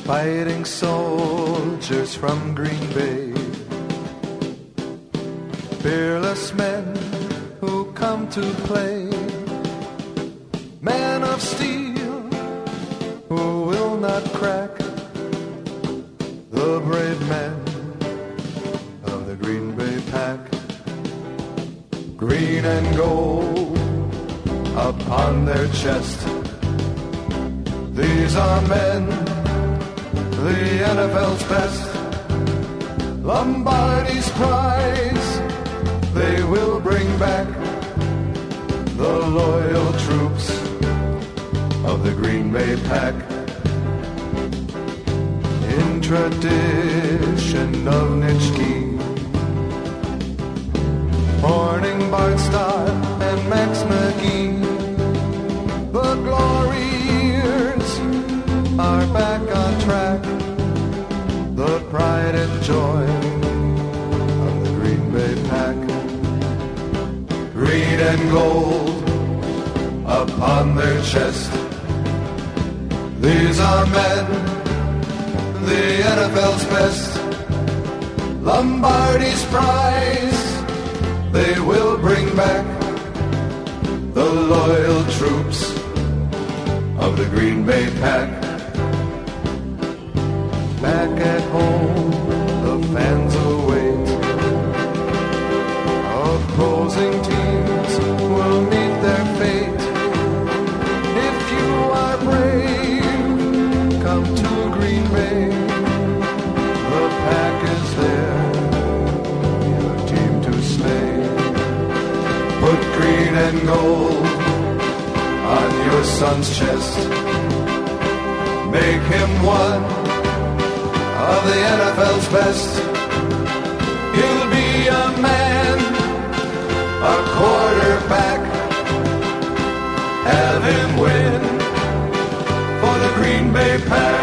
fighting soldiers from Green Bay, fearless men who come to play, men of steel who will not crack, the brave men of the Green Bay Pack. Green and gold upon their chest, these are men, the NFL's best. Lombardi's prize, they will bring back, the loyal troops of the Green Bay Pack. In tradition of Nitschke, Horning, Bardstar, and Max McGee, the glory years are back on track, the pride and joy of the Green Bay Pack. Green and gold upon their chest, these are men, the NFL's best. Lombardi's prize, they will bring back, the loyal troops of the Green Bay Pack. Back at home, the fans await, opposing teams will meet their fate. If you are brave, come to Green Bay, the Pack is there, your team to slay. Put green and gold on your son's chest, make him one of the NFL's best. He'll be a man, a quarterback, have him win for the Green Bay Pack.